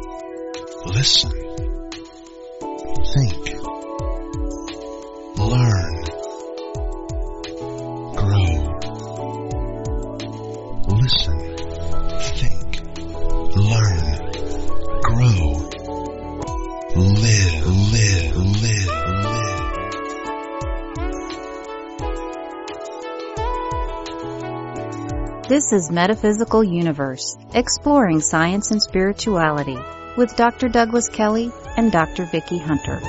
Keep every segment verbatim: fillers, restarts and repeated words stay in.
Listen. Think. Learn. Grow. Listen. Think. Learn. Grow. Live, live, live, live. This is Metaphysical Universe, exploring science and spirituality, with Doctor Douglas Kelly and Doctor Vicki Hunter.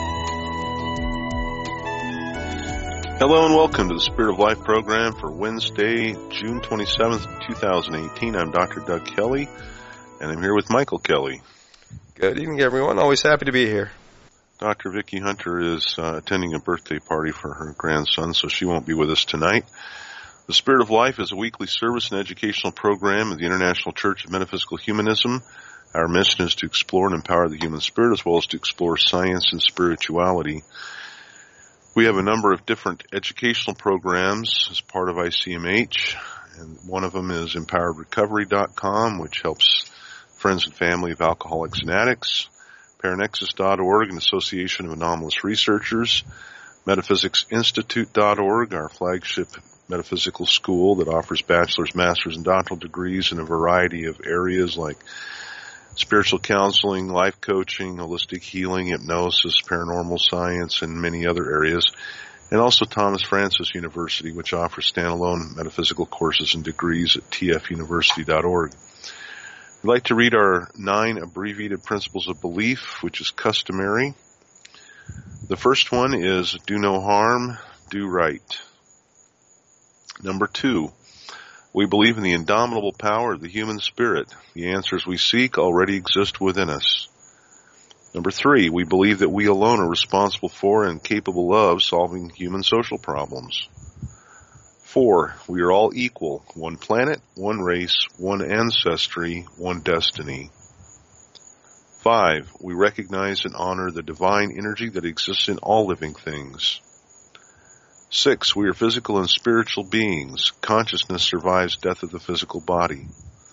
Hello and welcome to the Spirit of Life program for Wednesday, June twenty-seventh, twenty eighteen. I'm Doctor Doug Kelly, and I'm here with Michael Kelly. Good evening, everyone. Always happy to be here. Doctor Vicki Hunter is uh, attending a birthday party for her grandson, so she won't be with us tonight. The Spirit of Life is a weekly service and educational program of the International Church of Metaphysical Humanism. Our mission is to explore and empower the human spirit, as well as to explore science and spirituality. We have a number of different educational programs as part of I C M H, and one of them is empowered recovery dot com, which helps friends and family of alcoholics and addicts, Paranexus dot org, an association of anomalous researchers, metaphysics institute dot org, our flagship metaphysical school that offers bachelor's, master's, and doctoral degrees in a variety of areas like spiritual counseling, life coaching, holistic healing, hypnosis, paranormal science, and many other areas. And also Thomas Francis University, which offers standalone metaphysical courses and degrees at t f university dot org. We'd like to read our nine abbreviated principles of belief, which is customary. The first one is do no harm, do right. Number two, we believe in the indomitable power of the human spirit. The answers we seek already exist within us. Number three, we believe that we alone are responsible for and capable of solving human social problems. Four, we are all equal. One planet, one race, one ancestry, one destiny. Five, we recognize and honor the divine energy that exists in all living things. Six, we are physical and spiritual beings. Consciousness survives death of the physical body.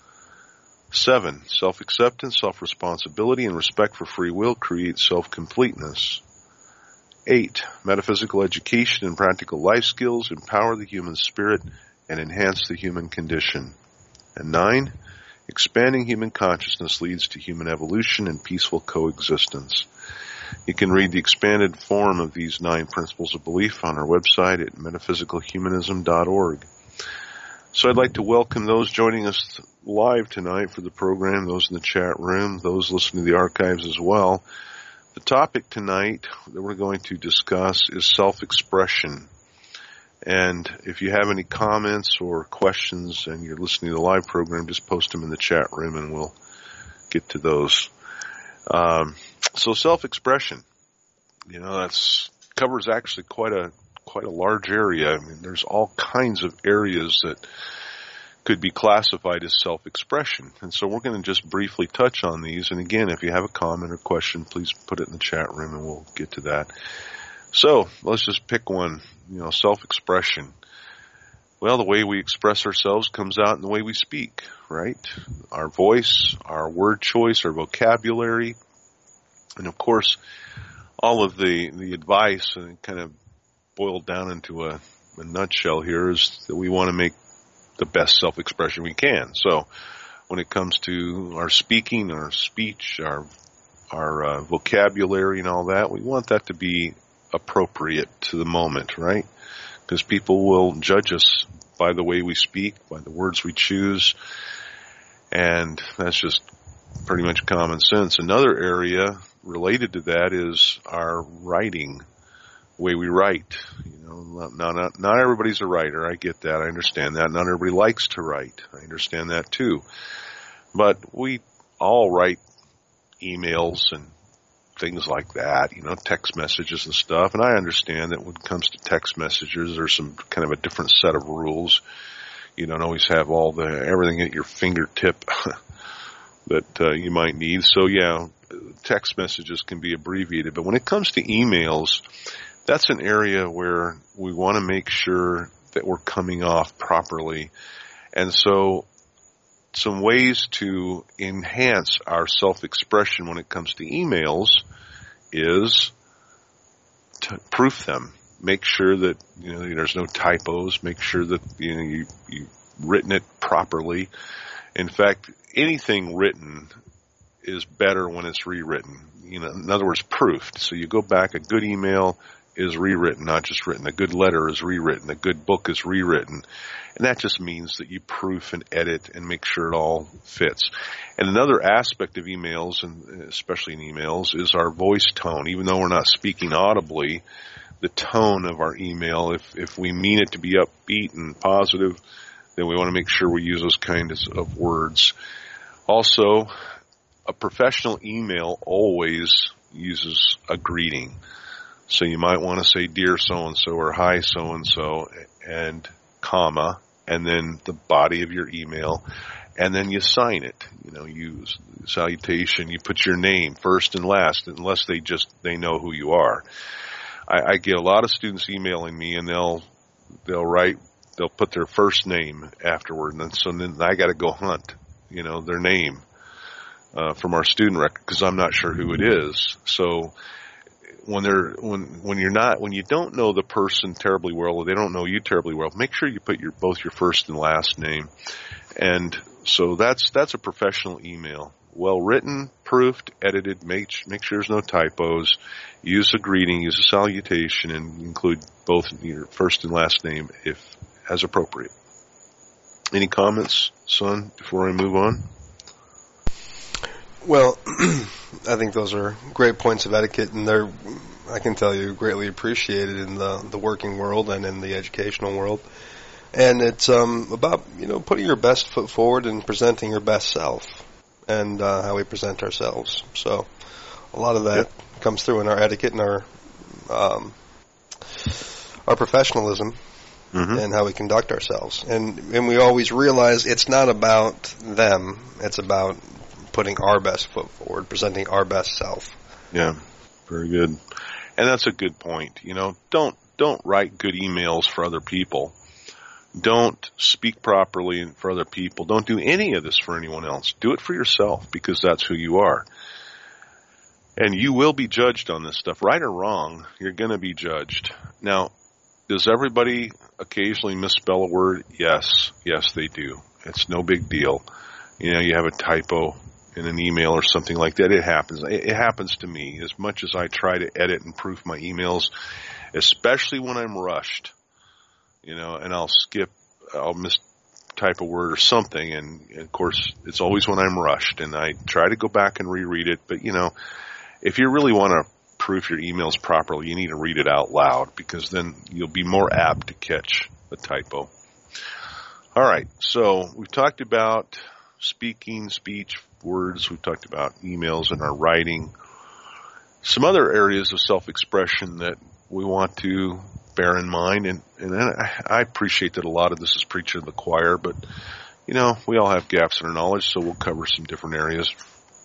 Seven, self-acceptance, self-responsibility, and respect for free will create self-completeness. Eight, metaphysical education and practical life skills empower the human spirit and enhance the human condition. And nine, expanding human consciousness leads to human evolution and peaceful coexistence. You can read the expanded form of these nine principles of belief on our website at metaphysical humanism dot org. So I'd like to welcome those joining us live tonight for the program, those in the chat room, those listening to the archives as well. The topic tonight that we're going to discuss is self-expression. And if you have any comments or questions and you're listening to the live program, just post them in the chat room and we'll get to those. Um, so self-expression, you know, that's covers actually quite a quite a large area. I mean, there's all kinds of areas that could be classified as self-expression. And so we're going to just briefly touch on these. And again, if you have a comment or question, please put it in the chat room and we'll get to that. So let's just pick one, you know, self-expression. Well, the way we express ourselves comes out in the way we speak, right? Our voice, our word choice, our vocabulary, and of course, all of the, the advice, and kind of boiled down into a, a nutshell here, is that we want to make the best self-expression we can. So when it comes to our speaking, our speech, our our uh, vocabulary and all that, we want that to be appropriate to the moment, right? Because people will judge us by the way we speak, by the words we choose, and that's just pretty much common sense. Another area related to that is our writing, the way we write. You know, not, not, not everybody's a writer. I get that. I understand that. Not everybody likes to write. I understand that too. But we all write emails and things like that, you know, text messages and stuff. And I understand that when it comes to text messages, there's some kind of a different set of rules. You don't always have all the, everything at your fingertip that uh, you might need. So yeah, text messages can be abbreviated. But when it comes to emails, that's an area where we want to make sure that we're coming off properly. And so some ways to enhance our self-expression when it comes to emails is to proof them. Make sure that, you know, there's no typos. Make sure that, you know, you, you've written it properly. In fact, anything written is better when it's rewritten. You know, in other words, proofed. So you go back, a good email is rewritten, not just written. A good letter is rewritten. A good book is rewritten. And that just means that you proof and edit and make sure it all fits. And another aspect of emails, and especially in emails, is our voice tone. Even though we're not speaking audibly, the tone of our email, if, if we mean it to be upbeat and positive, then we want to make sure we use those kinds of words. Also, a professional email always uses a greeting. So you might want to say, dear so-and-so, or hi so-and-so, and comma, and then the body of your email, and then you sign it. You know, use salutation, you put your name first and last, unless they just, they know who you are. I, I get a lot of students emailing me, and they'll, they'll write, they'll put their first name afterward, and then, so then I gotta go hunt, you know, their name, uh, from our student record, because I'm not sure who it is. So, when they're, when, when you're not, when you don't know the person terribly well, or they don't know you terribly well, make sure you put your, both your first and last name. And so that's, that's a professional email. Well written, proofed, edited, make, make sure there's no typos, use a greeting, use a salutation, and include both your first and last name if, as appropriate. Any comments, son, before I move on? Well, I think those are great points of etiquette, and they're, I can tell you, greatly appreciated in the, the working world and in the educational world. And it's um, about, you know, putting your best foot forward and presenting your best self, and uh, how we present ourselves. So a lot of that yep. comes through in our etiquette and our um, our professionalism. Mm-hmm. And how we conduct ourselves. And and we always realize it's not about them, it's about putting our best foot forward, presenting our best self. Yeah, very good. And that's a good point. You know, don't don't write good emails for other people. Don't speak properly for other people. Don't do any of this for anyone else. Do it for yourself, because that's who you are. And you will be judged on this stuff. Right or wrong, you're going to be judged. Now, does everybody occasionally misspell a word? Yes. Yes, they do. It's no big deal. You know, you have a typo in an email or something like that. It happens. It happens to me. As much as I try to edit and proof my emails, especially when I'm rushed, you know, and I'll skip, I'll mistype a word or something. And, of course, it's always when I'm rushed. And I try to go back and reread it. But, you know, if you really want to proof your emails properly, you need to read it out loud, because then you'll be more apt to catch a typo. All right, so we've talked about speaking, speech, words. We've talked about emails and our writing. Some other areas of self-expression that we want to bear in mind, and, and I appreciate that a lot of this is preaching to the choir, but, you know, we all have gaps in our knowledge, so we'll cover some different areas,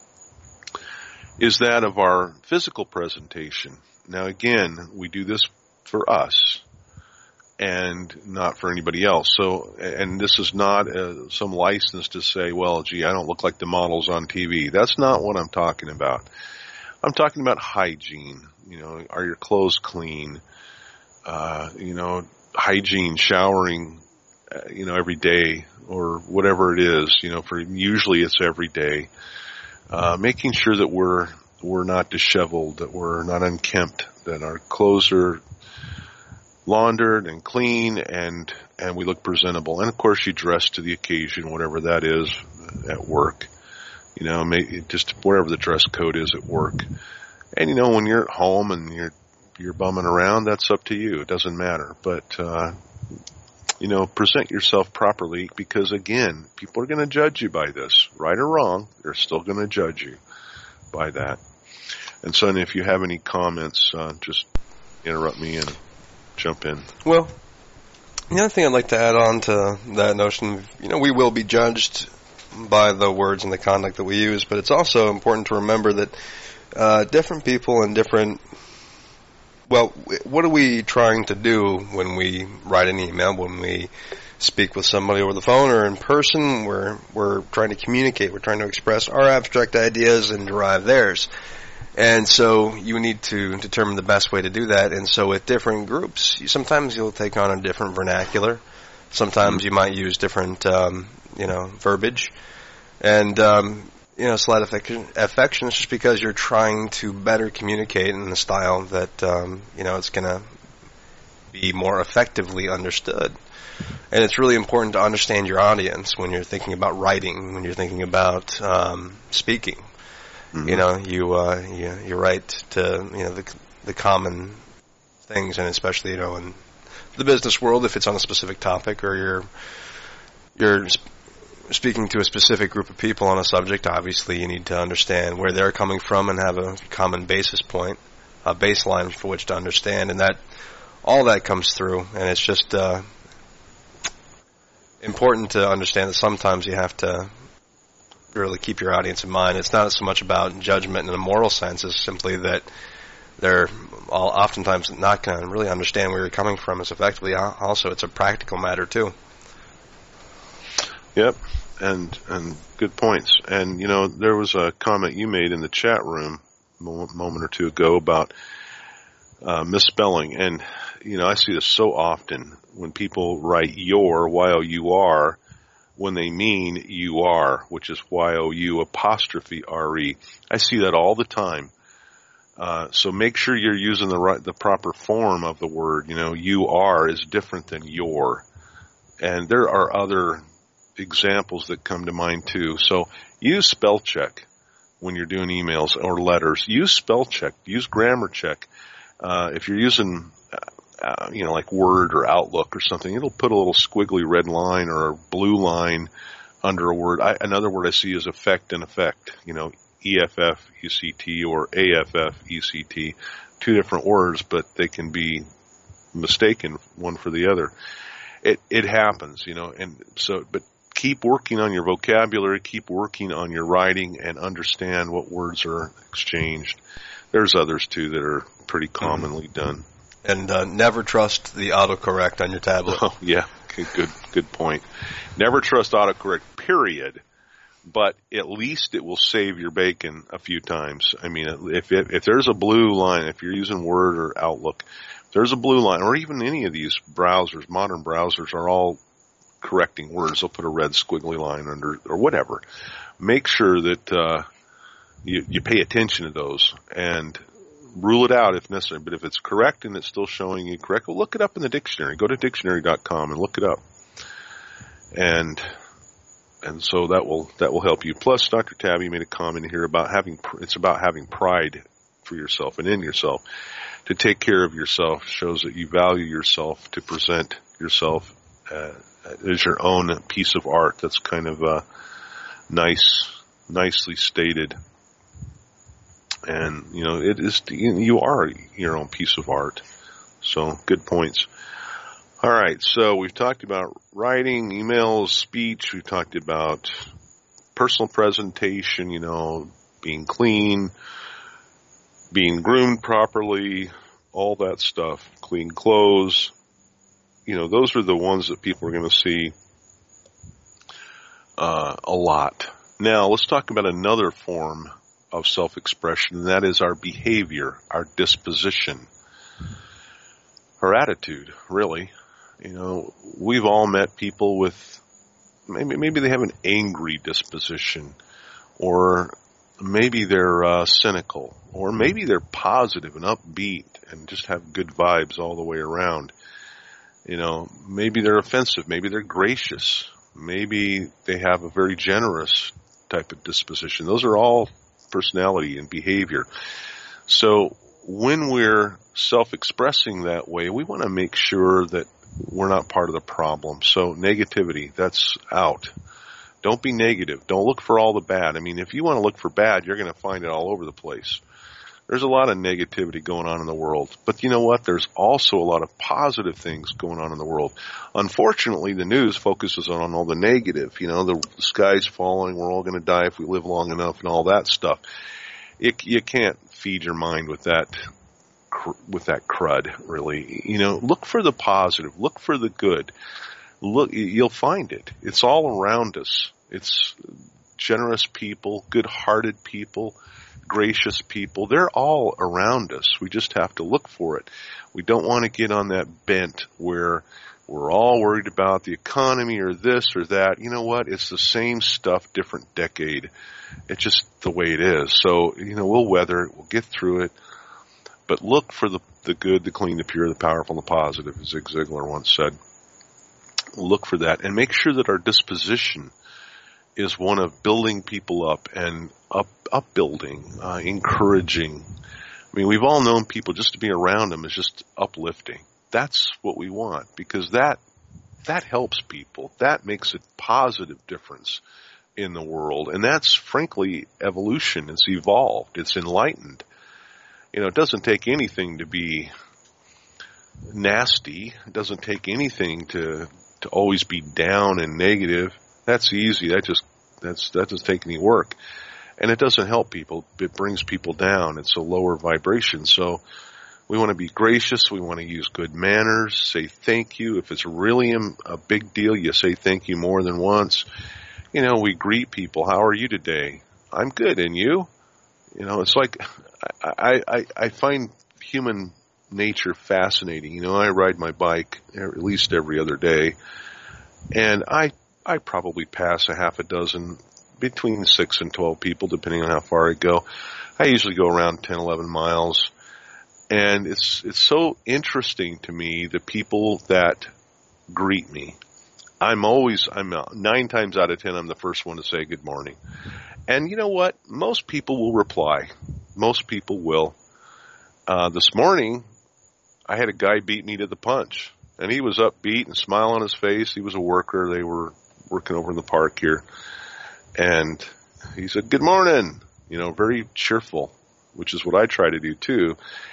is that of our physical presentation. Now, again, we do this for us and not for anybody else. So, and this is not a, some license to say, well, gee, I don't look like the models on T V. That's not what I'm talking about. I'm talking about hygiene. You know, are your clothes clean? Uh, you know, hygiene, showering, uh, you know, every day or whatever it is. You know, for usually it's every day. Uh, making sure that we're, we're not disheveled, that we're not unkempt, that our clothes are laundered and clean, and, and we look presentable. And of course you dress to the occasion, whatever that is at work. You know, maybe just whatever the dress code is at work. And you know, when you're at home and you're, you're bumming around, that's up to you. It doesn't matter. But, uh, you know, present yourself properly, because, again, people are going to judge you by this. Right or wrong, they're still going to judge you by that. And so, if you have any comments, uh, just interrupt me and jump in. Well, the other thing I'd like to add on to that notion, you know, we will be judged by the words and the conduct that we use, but it's also important to remember that uh, different people and different... Well, what are we trying to do when we write an email, when we speak with somebody over the phone or in person, we're we're trying to communicate. We're trying to express our abstract ideas and derive theirs. And so you need to determine the best way to do that. And so with different groups, sometimes you'll take on a different vernacular. Sometimes you might use different, um, you know, verbiage. And, um, you know, slight affection, affection is just because you're trying to better communicate in a style that, um, you know, it's going to be more effectively understood. And it's really important to understand your audience when you're thinking about writing, when you're thinking about um, speaking. Mm-hmm. You know, you, uh, you you write to, you know, the the common things, and especially, you know, in the business world, if it's on a specific topic or you're you're sp- speaking to a specific group of people on a subject, obviously you need to understand where they're coming from and have a common basis point, a baseline for which to understand, and that all that comes through. And it's just uh, important to understand that sometimes you have to really keep your audience in mind. It's not so much about judgment in a moral sense as simply that they're all oftentimes not going to really understand where you're coming from as effectively. Also, it's a practical matter too. Yep, and and good points. And, you know, there was a comment you made in the chat room a moment or two ago about uh, misspelling. And, you know, I see this so often when people write your, Y O U R, when they mean you are, which is Y O U apostrophe R E. I see that all the time. Uh, so make sure you're using the right, the proper form of the word. You know, you are is different than your. And there are other examples that come to mind too. So use spell check when you're doing emails or letters. Use spell check. Use grammar check. Uh, if you're using Uh, you know, like Word or Outlook or something, it'll put a little squiggly red line or a blue line under a word. I, another word I see is effect and effect, you know, E F F E C T or A F F E C T, two different words, but they can be mistaken one for the other. It, it happens, you know, and so, but keep working on your vocabulary, keep working on your writing, and understand what words are exchanged. There's others too that are pretty commonly mm-hmm. done. And uh, never trust the autocorrect on your tablet. Oh, yeah. Okay, good good point. Never trust autocorrect, period. But at least it will save your bacon a few times. I mean, if it, if there's a blue line, if you're using Word or Outlook, if there's a blue line, or even any of these browsers, modern browsers are all correcting words. They'll put a red squiggly line under, or whatever. Make sure that uh, you, you pay attention to those and rule it out if necessary. But if it's correct and it's still showing you correct, well, look it up in the dictionary. Go to dictionary dot com and look it up. And and so that will that will help you. Plus, Doctor Tabby made a comment here about having it's about having pride for yourself and in yourself. To take care of yourself shows that you value yourself. To present yourself uh, as your own piece of art. That's kind of uh, nice, nicely stated. And, you know, it is, you are your own piece of art. So, good points. All right, so we've talked about writing, emails, speech. We've talked about personal presentation, you know, being clean, being groomed properly, all that stuff, clean clothes. You know, those are the ones that people are going to see uh, a lot. Now, let's talk about another form of self-expression, and that is our behavior, our disposition, our attitude, really. You know, we've all met people with, maybe maybe they have an angry disposition, or maybe they're uh, cynical, or maybe they're positive and upbeat and just have good vibes all the way around. You know, maybe they're offensive, maybe they're gracious, maybe they have a very generous type of disposition. Those are all personality and behavior. So when we're self-expressing that way, we want to make sure that we're not part of the problem. So negativity, that's out. Don't be negative. Don't look for all the bad. I mean, if you want to look for bad, you're going to find it all over the place. There's a lot of negativity going on in the world. But you know what? There's also a lot of positive things going on in the world. Unfortunately, the news focuses on all the negative. You know, the sky's falling, we're all going to die if we live long enough, and all that stuff. It, you can't feed your mind with that, with that crud, really. You know, look for the positive. Look for the good. look, you'll find it. It's all around us. It's generous people, good-hearted people, gracious people. They're all around us. We just have to look for it. We don't want to get on that bent where we're all worried about the economy or this or that. You know what? It's the same stuff, different decade. It's just the way it is. So, you know, we'll weather it. We'll get through it. But look for the, the good, the clean, the pure, the powerful, and the positive, as Zig Ziglar once said. Look for that and make sure that our disposition is one of building people up and up, upbuilding, uh, encouraging. I mean, we've all known people just to be around them is just uplifting. That's what we want because that that helps people. That makes a positive difference in the world. And that's, frankly, evolution. It's evolved. It's enlightened. You know, it doesn't take anything to be nasty. It doesn't take anything to to always be down and negative. That's easy. That just that's that doesn't take any work. And it doesn't help people. It brings people down. It's a lower vibration. So we want to be gracious. We want to use good manners. Say thank you. If it's really a big deal, you say thank you more than once. You know, we greet people. How are you today? I'm good. And you? You know, it's like I, I, I find human nature fascinating. You know, I ride my bike at least every other day. And I, I probably pass a half a dozen, between six and twelve people, depending on how far I go. I usually go around ten, eleven miles. And it's it's so interesting to me, the people that greet me. I'm always, I'm nine times out of ten, I'm the first one to say good morning. And you know what? Most people will reply. Most people will. Uh, this morning, I had a guy beat me to the punch. And he was upbeat and smile on his face. He was a worker. They were working over in the park here. And he said, good morning. You know, very cheerful, which is what I try to do too.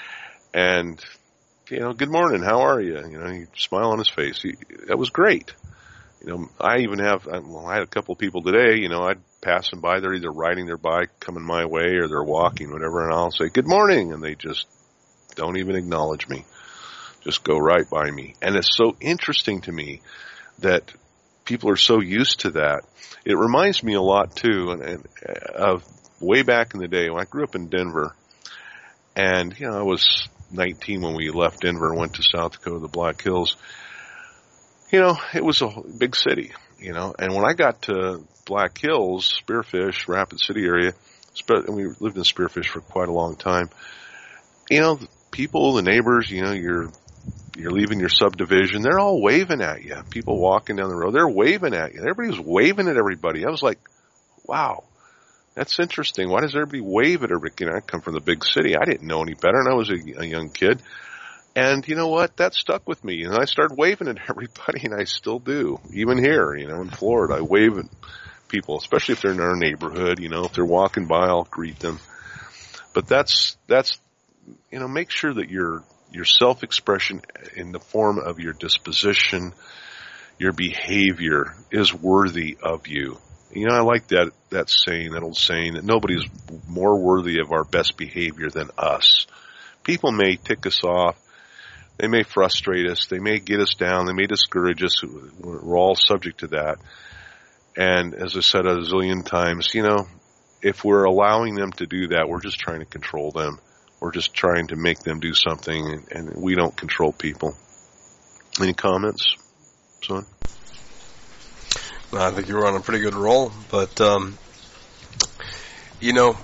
And, you know, good morning, how are you? You know, he smile on his face. He, that was great. You know, I even have, well, I had a couple of people today, you know, I'd pass them by. They're either riding their bike, coming my way, or they're walking, whatever, and I'll say, good morning. And they just don't even acknowledge me. Just go right by me. And it's so interesting to me that people are so used to that. It reminds me a lot, too, and, and, of way back in the day when I grew up in Denver. And, you know, I was nineteen when we left Denver and went to South Dakota, the Black Hills. You know, it was a big city, you know. And when I got to Black Hills, Spearfish, Rapid City area, and we lived in Spearfish for quite a long time, you know, the people, the neighbors, you know, you're you're leaving your subdivision, they're all waving at you. People walking down the road, they're waving at you. Everybody was waving at everybody. I was like, wow. That's interesting. Why does everybody wave at everybody? You know, I come from the big city. I didn't know any better, and I was a, a young kid. And you know what? That stuck with me. And I started waving at everybody, and I still do. Even here, you know, in Florida, I wave at people, especially if they're in our neighborhood. You know, if they're walking by, I'll greet them. But that's, that's, you know, make sure that your, your self-expression in the form of your disposition, your behavior is worthy of you. You know, I like that, that saying, that old saying, that nobody's more worthy of our best behavior than us. People may tick us off. They may frustrate us. They may get us down. They may discourage us. We're all subject to that. And as I said a zillion times, you know, if we're allowing them to do that, we're just trying to control them. We're just trying to make them do something, and, and we don't control people. Any comments, son? I think you were on a pretty good roll, but, um, you know,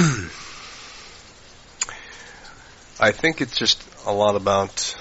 I think it's just a lot about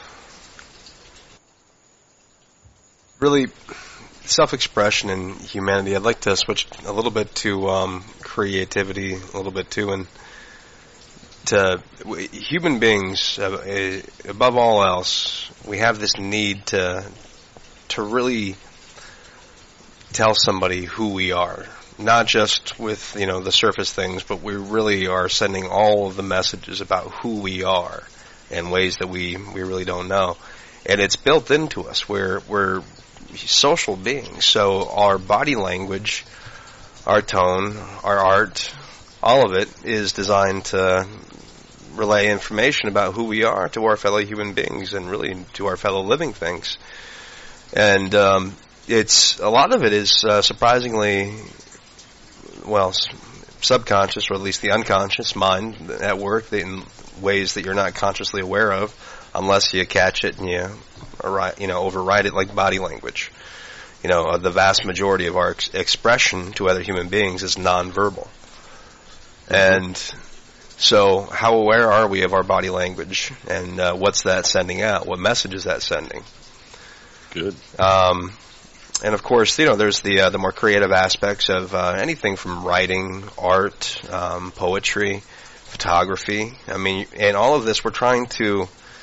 really self-expression and humanity. I'd like to switch a little bit to um, creativity, a little bit too, and to human beings, uh, above all else, we have this need to to really tell somebody who we are, not just with, you know, the surface things, but we really are sending all of the messages about who we are in ways that we, we really don't know. And it's built into us. We're, we're social beings. So our body language, our tone, our art, all of it is designed to relay information about who we are to our fellow human beings and really to our fellow living things. And, um, it's a lot of it is uh, surprisingly, well, s- subconscious, or at least the unconscious mind at work in ways that you're not consciously aware of, unless you catch it and you, you know, override it, like body language. You know, uh, the vast majority of our ex- expression to other human beings is nonverbal. Mm-hmm. And so how aware are we of our body language, and uh, what's that sending out? What message is that sending? Good. Um, and of course, you know, there's the uh, the more creative aspects of uh, anything from writing, art, um, poetry, photography. I mean, and all of this, we're trying to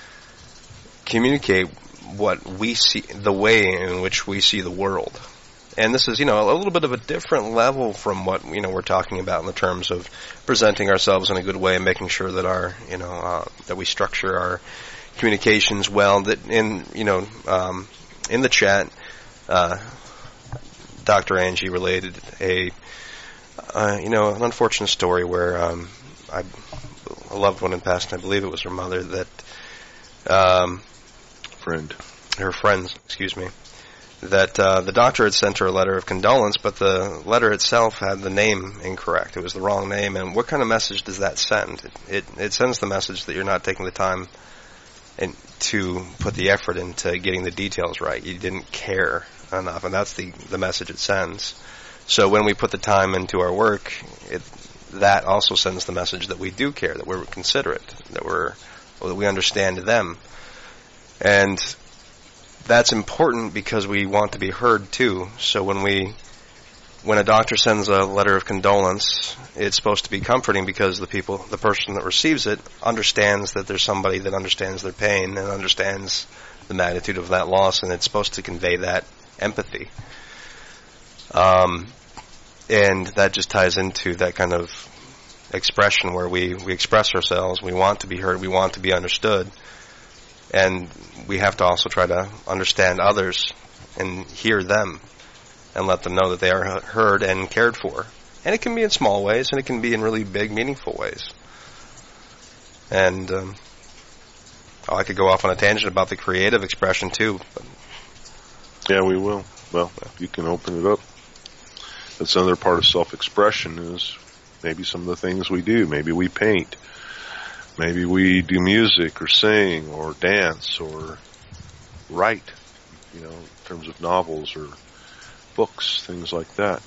communicate what we see, the way in which we see the world. And this is, you know, a little bit of a different level from what, you know, we're talking about in the terms of presenting ourselves in a good way and making sure that our, you know, uh, that we structure our communications well. That in, you know, um, in the chat, uh, Doctor Angie related a, uh, you know, an unfortunate story where um, I, a loved one in passed, and I believe it was her mother, that um, friend, her friends, excuse me, that uh, the doctor had sent her a letter of condolence, but the letter itself had the name incorrect. It was the wrong name. And what kind of message does that send? It it, it sends the message that you're not taking the time and to put the effort into getting the details right. You didn't care enough, and that's the, the message it sends. So when we put the time into our work, it, that also sends the message that we do care, that we're considerate, that we're well, that we understand them. And that's important because we want to be heard too. So when we, when a doctor sends a letter of condolence, it's supposed to be comforting because the people, the person that receives it, understands that there's somebody that understands their pain and understands the magnitude of that loss, and it's supposed to convey that empathy. Um, and that just ties into that kind of expression where we, we express ourselves, we want to be heard, we want to be understood. And we have to also try to understand others and hear them and let them know that they are heard and cared for. And it can be in small ways, and it can be in really big, meaningful ways. And um, oh, I could go off on a tangent about the creative expression, too. But yeah, we will. Well, you can open it up. That's another part of self-expression is maybe some of the things we do. Maybe we paint. Maybe we do music or sing or dance or write, you know, in terms of novels or books, things like that.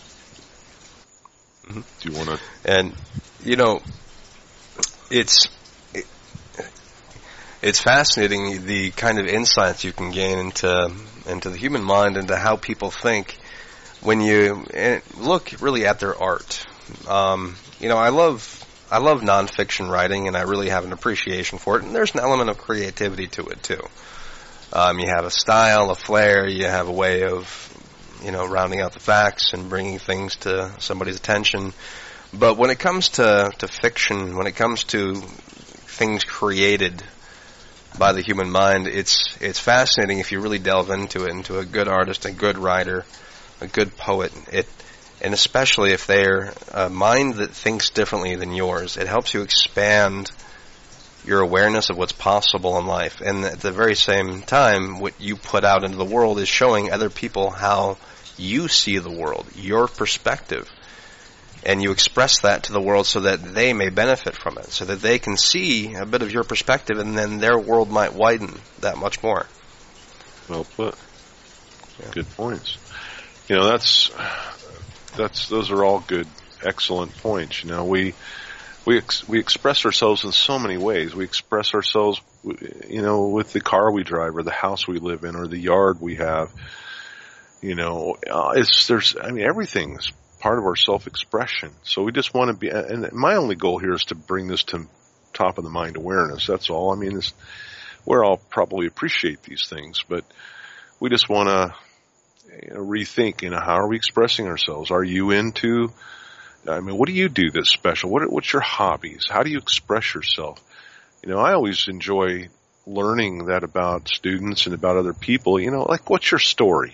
Mm-hmm. Do you want to? And, you know, it's it, it's fascinating the kind of insights you can gain into into the human mind, into how people think when you look really at their art. Um, you know, I love I love nonfiction writing, and I really have an appreciation for it. And there's an element of creativity to it too. Um, you have a style, a flair. You have a way of, you know, rounding out the facts and bringing things to somebody's attention. But when it comes to, to fiction, when it comes to things created by the human mind, it's it's fascinating if you really delve into it, into a good artist, a good writer, a good poet. It and especially if they're a mind that thinks differently than yours, it helps you expand your awareness of what's possible in life. And at the very same time, what you put out into the world is showing other people how you see the world, your perspective. And you express that to the world so that they may benefit from it, so that they can see a bit of your perspective, and then their world might widen that much more. Well put. Yeah. Good points. You know, that's that's those are all good, excellent points. You know, we we ex- we express ourselves in so many ways. We express ourselves, you know, with the car we drive, or the house we live in, or the yard we have. You know, uh, it's there's I mean everything's part of our self-expression. So we just want to be, and my only goal here is to bring this to top of the mind awareness. That's all. I mean, it's, we're all probably appreciate these things, but we just want to, you know, rethink, you know, how are we expressing ourselves? Are you into, I mean, what do you do that's special? What, what's your hobbies? How do you express yourself? You know, I always enjoy learning that about students and about other people. You know, like, what's your story?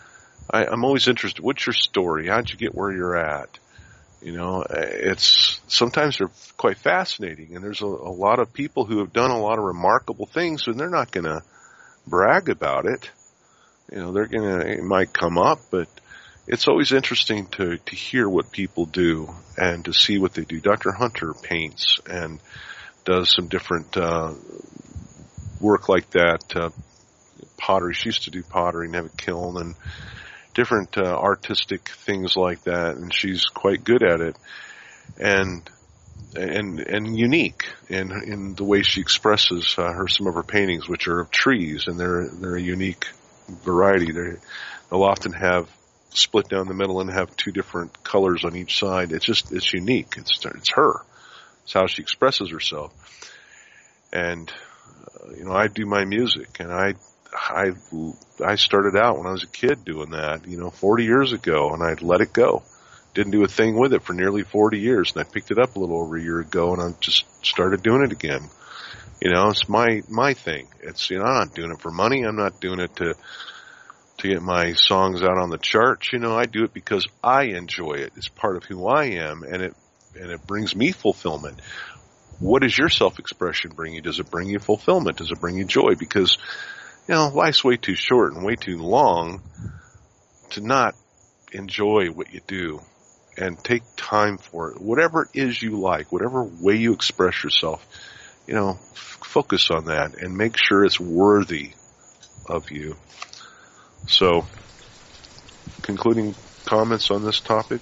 I, I'm always interested. What's your story? How'd you get where you're at? You know, it's sometimes they're quite fascinating, and there's a, a lot of people who have done a lot of remarkable things, and they're not going to brag about it. you know, they're gonna, it might come up, but it's always interesting to, to hear what people do and to see what they do. Doctor Hunter paints and does some different, uh, work like that, uh, pottery. She used to do pottery and have a kiln and different, uh, artistic things like that, and she's quite good at it. And, and, and unique in, in the way she expresses, uh, her, some of her paintings, which are of trees, and they're, they're a unique variety. They're, they'll often have split down the middle and have two different colors on each side. It's just, it's unique. It's, it's her. It's how she expresses herself. And, uh, you know, I do my music, and I, I, I started out when I was a kid doing that, you know, forty years ago, and I'd let it go. Didn't do a thing with it for nearly forty years, and I picked it up a little over a year ago, and I just started doing it again. You know, it's my, my thing. It's, you know, I'm not doing it for money. I'm not doing it to, to get my songs out on the charts. You know, I do it because I enjoy it. It's part of who I am, and it, and it brings me fulfillment. What does your self-expression bring you? Does it bring you fulfillment? Does it bring you joy? Because, you know, life's way too short and way too long to not enjoy what you do and take time for it. Whatever it is you like, whatever way you express yourself, you know, f- focus on that and make sure it's worthy of you. So, concluding comments on this topic?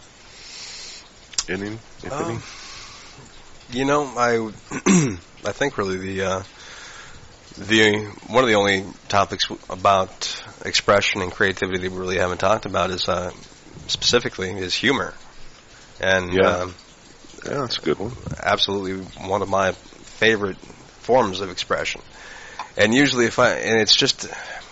Any, if um, any? You know, I, I think really the, uh, the, one of the only topics about expression and creativity that we really haven't talked about is, uh, specifically is humor. And, yeah. um, yeah, that's a good one. Absolutely one of my favorite forms of expression. And usually if I, and it's just,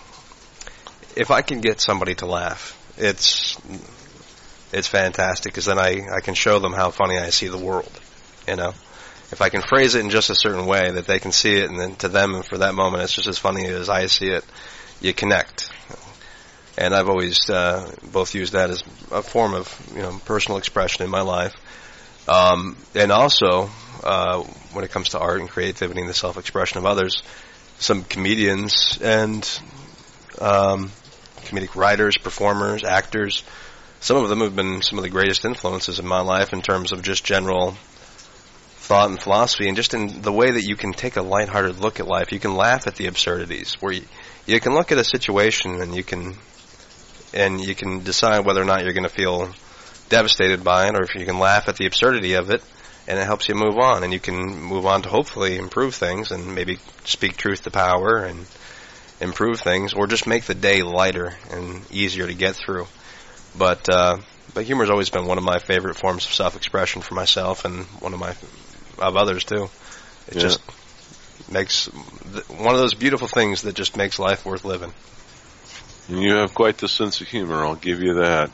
if I can get somebody to laugh, it's, it's fantastic, because then I, I can show them how funny I see the world, you know. If I can phrase it in just a certain way that they can see it, and then to them and for that moment it's just as funny as I see it, you connect. And I've always uh, both used that as a form of, you know, personal expression in my life. Um, and also, uh, when it comes to art and creativity and the self-expression of others, some comedians and um, comedic writers, performers, actors, some of them have been some of the greatest influences in my life in terms of just general thought and philosophy, and just in the way that you can take a lighthearted look at life. You can laugh at the absurdities, where you, you can look at a situation and you can and you can decide whether or not you're going to feel devastated by it, or if you can laugh at the absurdity of it, and it helps you move on, and you can move on to hopefully improve things and maybe speak truth to power and improve things, or just make the day lighter and easier to get through. But uh, but humor's always been one of my favorite forms of self-expression for myself, and one of my of others too. It yeah. just makes th- one of those beautiful things that just makes life worth living. You have quite the sense of humor, I'll give you that.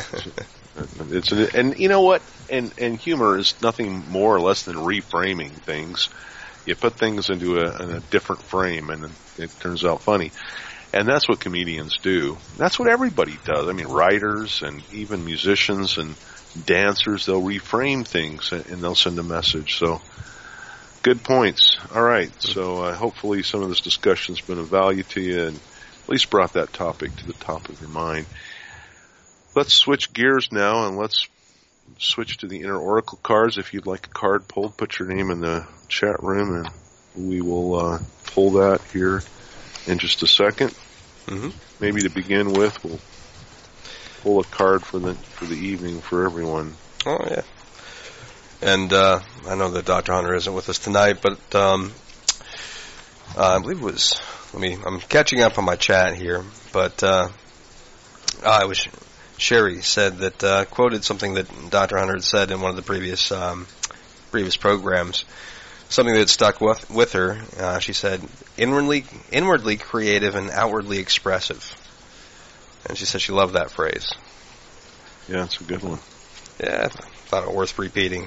It's an, and you know what? And and humor is nothing more or less than reframing things. You put things into a, in a different frame, and it turns out funny. And that's what comedians do. That's what everybody does. I mean, writers and even musicians and dancers, they'll reframe things and they'll send a message. So, good points. All right. So, uh, hopefully some of this discussion's been of value to you and at least brought that topic to the top of your mind. Let's switch gears now, and let's switch to the inner oracle cards. If you'd like a card pulled, put your name in the chat room, and we will uh, pull that here in just a second. Mm-hmm. Maybe to begin with, we'll pull a card for the for the evening for everyone. Oh yeah, and uh, I know that Doctor Hunter isn't with us tonight, but um, uh, I believe it was. Let me. I'm catching up on my chat here, but uh, I was. Sherry said that uh, quoted something that Doctor Hunter had said in one of the previous um, previous programs. Something that stuck with with her. Uh, she said, "Inwardly, inwardly creative and outwardly expressive." And she said she loved that phrase. Yeah, it's a good one. Yeah, I th- thought it worth repeating.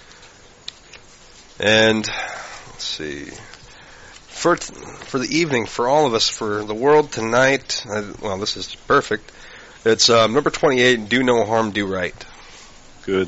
And let's see, for t- for the evening, for all of us, for the world tonight. Uh, well, this is perfect. It's um, number twenty-eight. Do no harm, do right. Good.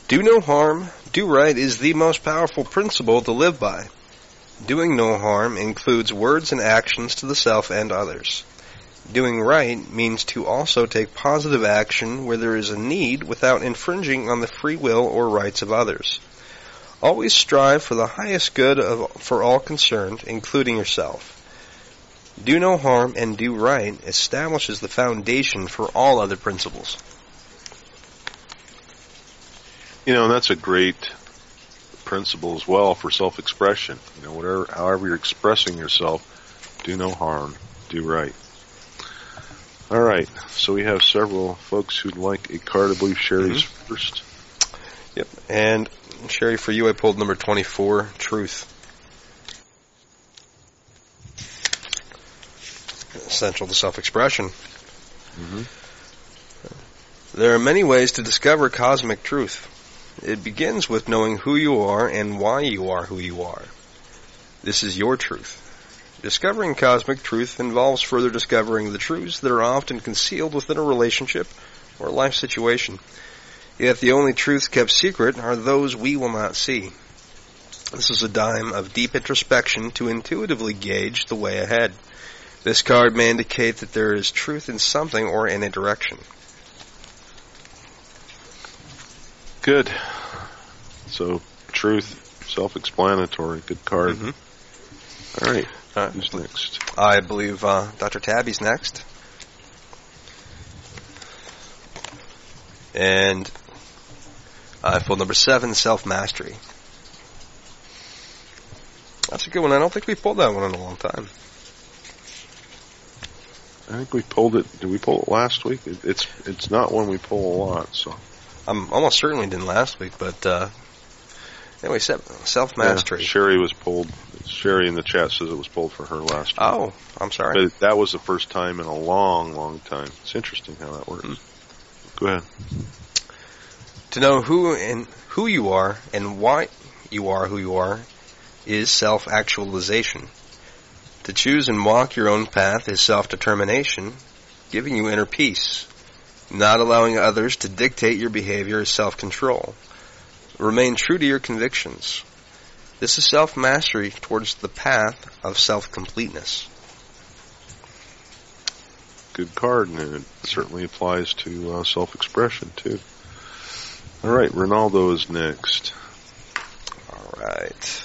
Do no harm, do right is the most powerful principle to live by. Doing no harm includes words and actions to the self and others. Doing right means to also take positive action where there is a need without infringing on the free will or rights of others. Always strive for the highest good of, for all concerned, including yourself. Do no harm and do right establishes the foundation for all other principles. You know, and that's a great principle as well for self-expression. You know, whatever, however you're expressing yourself, do no harm, do right. All right, so we have several folks who'd like a card. I believe Sherry's mm-hmm. first. Yep, and Sherry, for you, I pulled number twenty-four, Truth. Essential to self-expression. Mm-hmm. There are many ways to discover cosmic truth. It begins with knowing who you are and why you are who you are. This is your truth. Discovering cosmic truth involves further discovering the truths that are often concealed within a relationship or life situation. Yet the only truths kept secret are those we will not see. This is a time of deep introspection to intuitively gauge the way ahead. This card may indicate that there is truth in something or in a direction. Good. So, truth, self-explanatory. Good card. Mm-hmm. All right. Uh, Who's next? I believe uh, Doctor Tabby's next. And I pulled number seven, Self-Mastery. That's a good one. I don't think we pulled that one in a long time. I think we pulled it. Did we pull it last week? It, it's it's not one we pull a lot, so. I'm almost certain we didn't last week, but uh, anyway, self-mastery. Yeah, Sherry was pulled. Sherry in the chat says it was pulled for her last week. Oh, I'm sorry. But that was the first time in a long, long time. It's interesting how that works. Mm. Go ahead. To know who and who you are and why you are who you are is self-actualization. To choose and walk your own path is self-determination, giving you inner peace. Not allowing others to dictate your behavior is self-control. Remain true to your convictions. This is self-mastery towards the path of self-completeness. Good card, and it certainly applies to uh, self-expression, too. All right, Ronaldo is next. All right.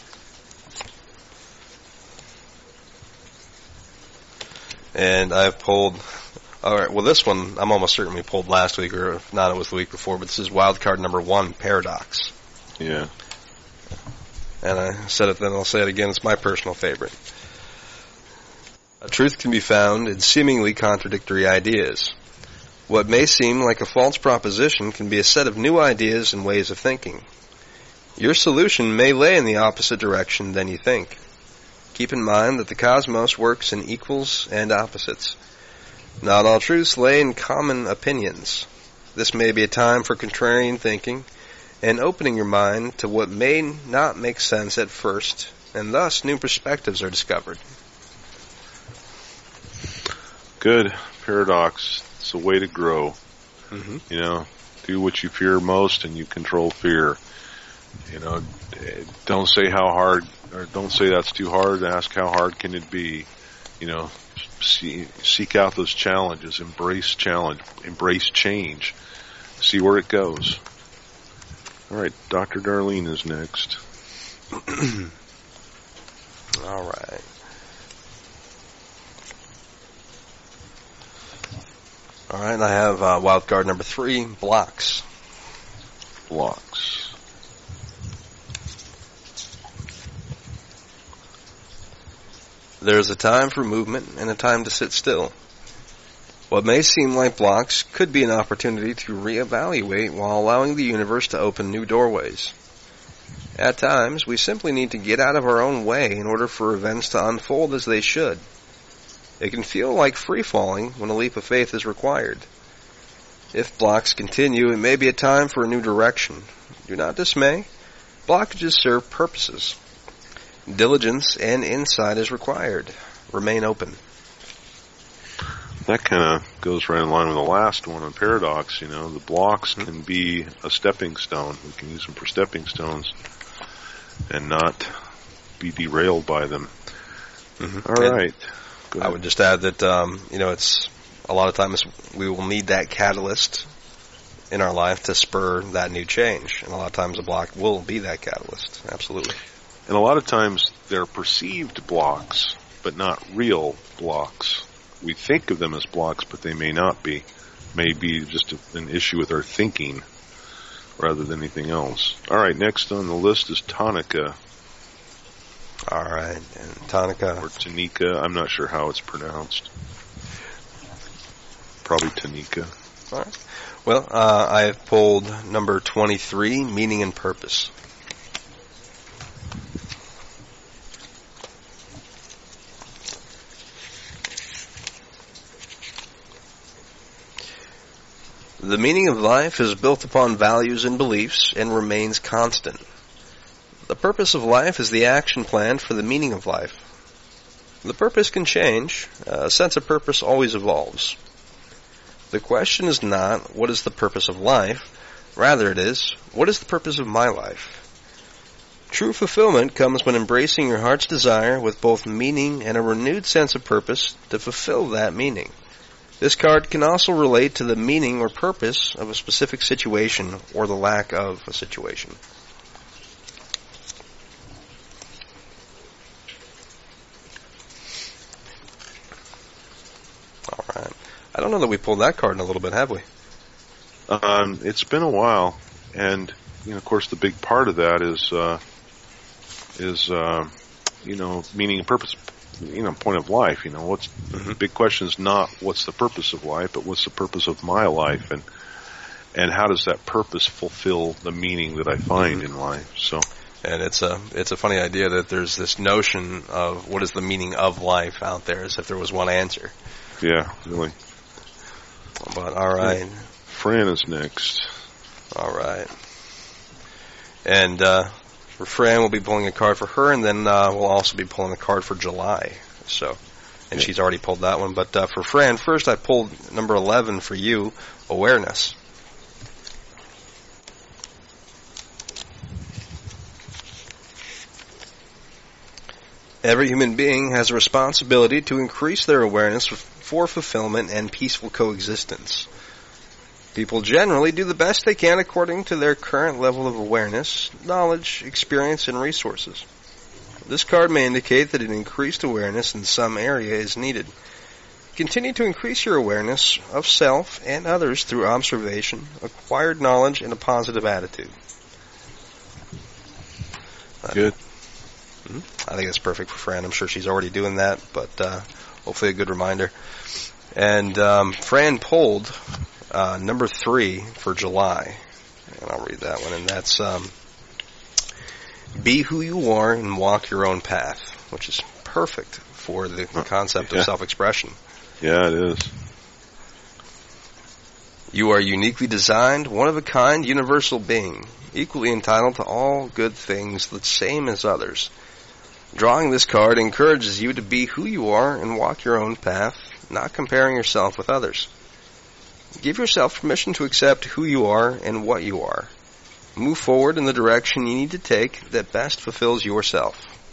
And I've pulled... All right, well, this one I'm almost certain we pulled last week, or if not, it was the week before, but this is wild card number one, Paradox. Yeah. And I said it then, I'll say it again, it's my personal favorite. A truth can be found in seemingly contradictory ideas. What may seem like a false proposition can be a set of new ideas and ways of thinking. Your solution may lay in the opposite direction than you think. Keep in mind that the cosmos works in equals and opposites. Not all truths lay in common opinions. This may be a time for contrarian thinking and opening your mind to what may not make sense at first, and thus new perspectives are discovered. Good. Paradox. It's a way to grow. Mm-hmm. You know, do what you fear most and you control fear. You know, don't say how hard, or don't say that's too hard. Ask how hard can it be. You know, see, seek out those challenges, embrace challenge, embrace change, see where it goes. All right, Doctor Darlene is next. All right. All right, I have uh, wild card number three, Blocks. Blocks. There is a time for movement and a time to sit still. What may seem like blocks could be an opportunity to reevaluate while allowing the universe to open new doorways. At times, we simply need to get out of our own way in order for events to unfold as they should. It can feel like free-falling when a leap of faith is required. If blocks continue, it may be a time for a new direction. Do not dismay. Blockages serve purposes. Diligence and insight is required. Remain open. That kind of goes right in line with the last one on paradox. You know, the blocks mm-hmm. can be a stepping stone. We can use them for stepping stones and not be derailed by them. Mm-hmm. All right. I would just add that, um, you know, it's a lot of times we will need that catalyst in our life to spur that new change. And a lot of times a block will be that catalyst. Absolutely. And a lot of times they're perceived blocks, but not real blocks. We think of them as blocks, but they may not be. May be just a, an issue with our thinking rather than anything else. All right, next on the list is Tonica. All right, and Tonica. Or Tanika. I'm not sure how it's pronounced. Probably Tanika. All right. Well, uh, I have pulled number twenty-three, Meaning and Purpose. The meaning of life is built upon values and beliefs and remains constant. The purpose of life is the action plan for the meaning of life. The purpose can change. A sense of purpose always evolves. The question is not, what is the purpose of life? Rather it is, what is the purpose of my life? True fulfillment comes when embracing your heart's desire with both meaning and a renewed sense of purpose to fulfill that meaning. This card can also relate to the meaning or purpose of a specific situation or the lack of a situation. All right. I don't know that we pulled that card in a little bit, have we? Um, it's been a while, and you know, of course, the big part of that is uh, is uh, you know, meaning and purpose. You know, point of life. You know, what's mm-hmm. the big question is not what's the purpose of life, but what's the purpose of my life, and and how does that purpose fulfill the meaning that I find mm-hmm. in life? So, and it's a it's a funny idea that there's this notion of what is the meaning of life out there, as if there was one answer. Yeah, really. But all right, Fran is next. All right, and. uh For Fran, we'll be pulling a card for her, and then uh, we'll also be pulling a card for July. So, and she's already pulled that one. But uh, for Fran, first I pulled number eleven for you, Awareness. Every human being has a responsibility to increase their awareness for fulfillment and peaceful coexistence. People generally do the best they can according to their current level of awareness, knowledge, experience, and resources. This card may indicate that an increased awareness in some area is needed. Continue to increase your awareness of self and others through observation, acquired knowledge, and a positive attitude. Good. I think that's perfect for Fran. I'm sure she's already doing that, but uh, hopefully a good reminder. And um, Fran pulled... Uh, number three for July, and I'll read that one, and that's um, be who you are and walk your own path, which is perfect for the concept yeah. of self-expression. Yeah, it is. You are uniquely designed, one-of-a-kind, universal being, equally entitled to all good things, the same as others. Drawing this card encourages you to be who you are and walk your own path, not comparing yourself with others. Give yourself permission to accept who you are and what you are. Move forward in the direction you need to take that best fulfills yourself.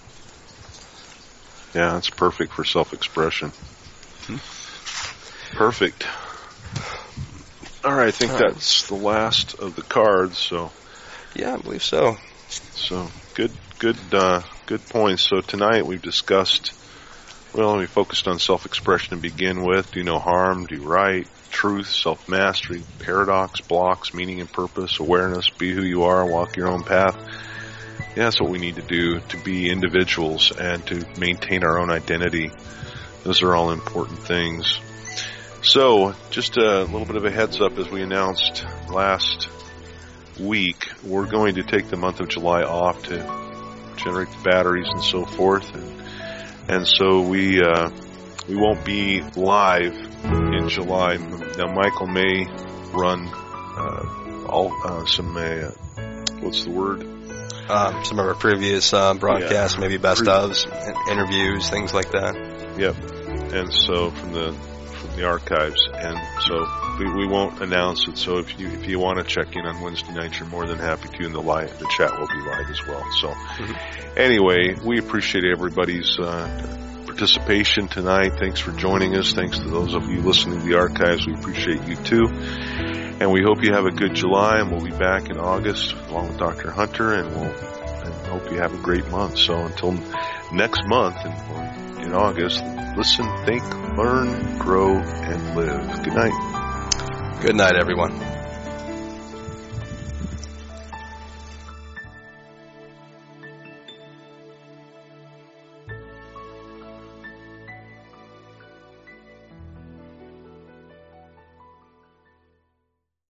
Yeah, that's perfect for self-expression. Hmm. Perfect. All right, I think that's the last of the cards. So, yeah, I believe so. So good, good, uh, good points. So tonight we've discussed. Well, we focused on self-expression to begin with. Do no harm, do right, truth, self-mastery, paradox, blocks, meaning and purpose, awareness, be who you are, walk your own path. Yeah, that's what we need to do to be individuals and to maintain our own identity. Those are all important things. So, just a little bit of a heads up as we announced last week, we're going to take the month of July off to generate the batteries and so forth. And, and so we, uh, we won't be live in July. Now, Michael may run, uh, all, uh, some, uh, what's the word? Um, some of our previous, uh, broadcasts, yeah. maybe best ofs, interviews, things like that. Yep. and so from the from the archives, and so we, we won't announce it. So if you if you want to check in on Wednesday nights, you're more than happy to. And the live the chat will be live as well. So mm-hmm. anyway, we appreciate everybody's uh, participation tonight. Thanks for joining us. Thanks to those of you listening to the archives. We appreciate you too. And we hope you have a good July, and we'll be back in August along with Doctor Hunter, and we'll and hope you have a great month. So until next month and in August, listen, think, learn, grow, and live. Good night. Good night, everyone.